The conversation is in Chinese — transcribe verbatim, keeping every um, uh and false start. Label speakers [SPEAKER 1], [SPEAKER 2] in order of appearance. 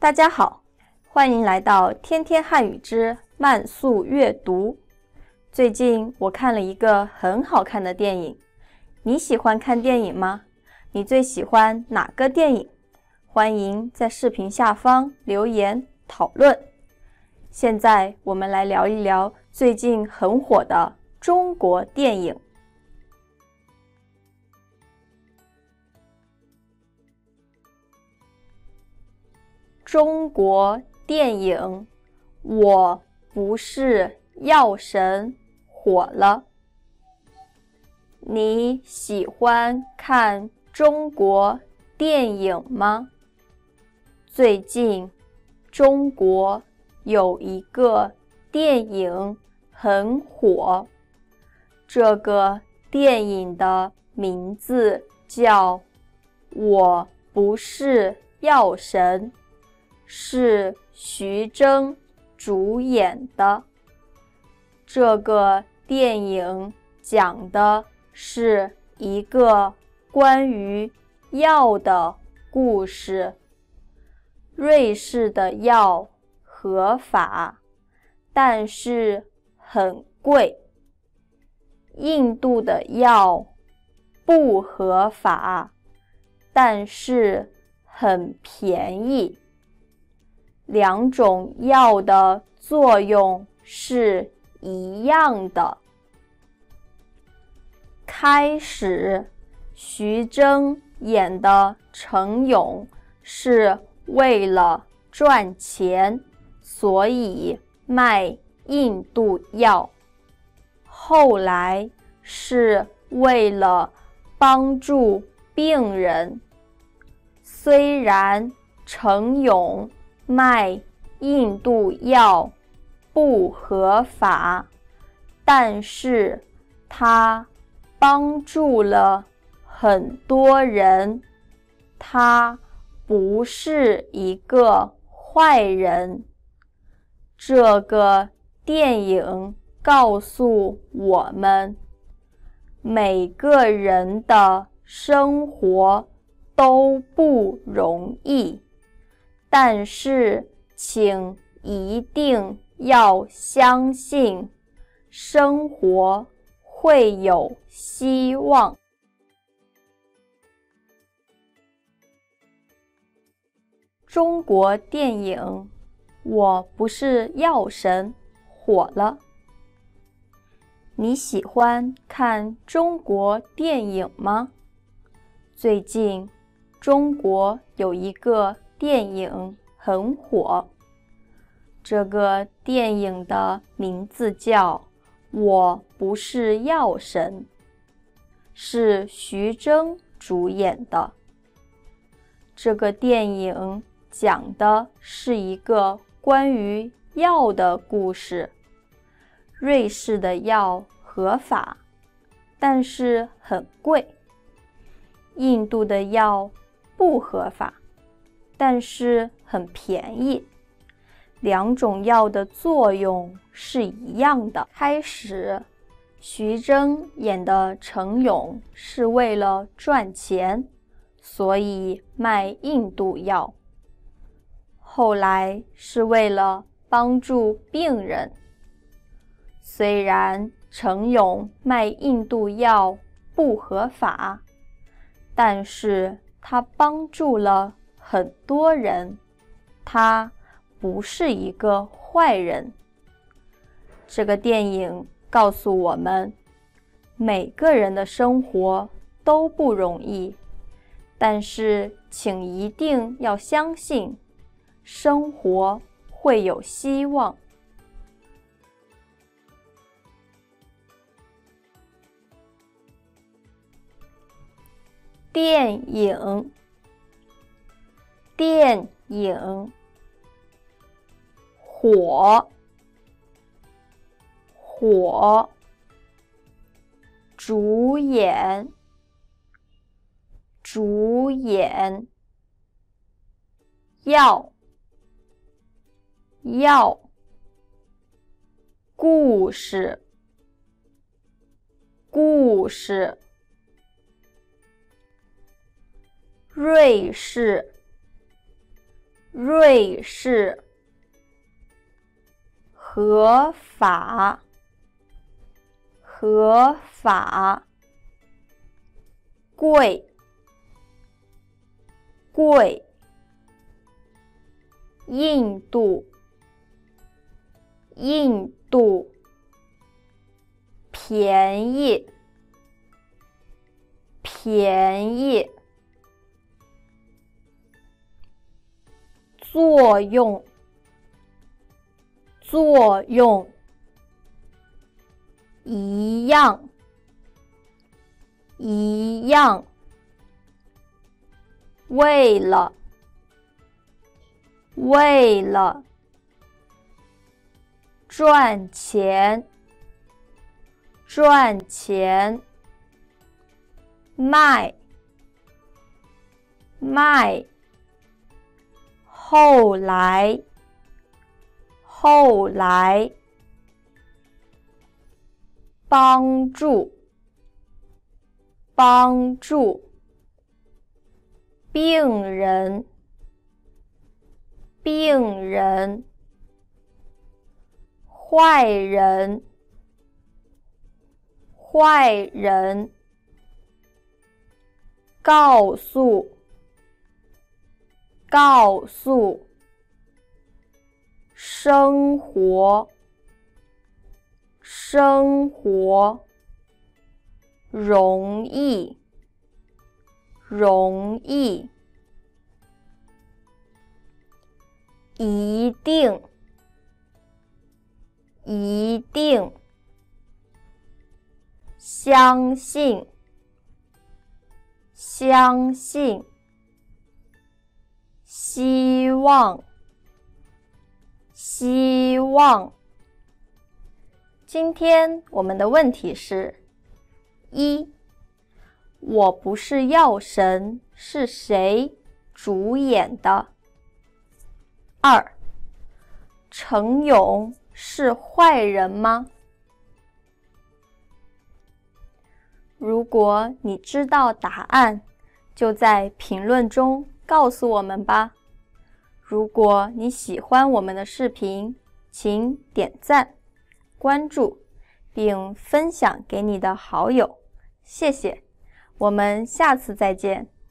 [SPEAKER 1] 大家好，欢迎来到天天汉语之慢速阅读。最近我看了一个很好看的电影，你喜欢看电影吗？你最喜欢哪个电影？欢迎在视频下方留言讨论。现在我们来聊一聊最近很火的中国电影。中国电影我不是药神火了。你喜欢看中国电影吗？最近中国有一个电影很火，这个电影的名字叫《我不是药神》，是徐峥主演的。这个电影讲的是一个关于药的故事。瑞士的药合法，但是很贵。印度的药不合法，但是很便宜。两种药的作用是一样的。开始，徐峥演的程勇是为了赚钱，所以卖印度药。后来是为了帮助病人。虽然程勇卖印度药不合法，但是他帮助了很多人，他不是一个坏人。这个电影告诉我们，每个人的生活都不容易，但是请一定要相信，生活会有希望。中国电影《我不是药神》火了。你喜欢看中国电影吗？最近中国有一个电影很火，这个电影的名字叫《我不是药神》，是徐峥主演的。这个电影讲的是一个关于药的故事。瑞士的药合法，但是很贵。印度的药不合法，但是很便宜。两种药的作用是一样的。开始，徐峥演的程勇是为了赚钱，所以卖印度药。后来是为了帮助病人。虽然程勇卖印度药不合法，但是他帮助了很多人，他不是一个坏人。这个电影告诉我们，每个人的生活都不容易，但是请一定要相信，生活会有希望。电影，电影，火，火，主演，主演，药，药，故事，故事。瑞士， 瑞士，合法，合法，贵，贵，印度，印度，便宜，便宜，作用，作用，一样，一样，为了，为了，赚钱，赚钱，卖，卖，后来，后来，帮助，帮助，病人，病人，坏人，坏人，告诉，告诉，生活，生活，容易，容易，一定，一定，相信，相信，希望，希望。今天我们的问题是：一，我不是药神是谁主演的？二，程勇是坏人吗？如果你知道答案，就在评论中告诉我们吧。如果你喜欢我们的视频，请点赞、关注，并分享给你的好友。谢谢，我们下次再见。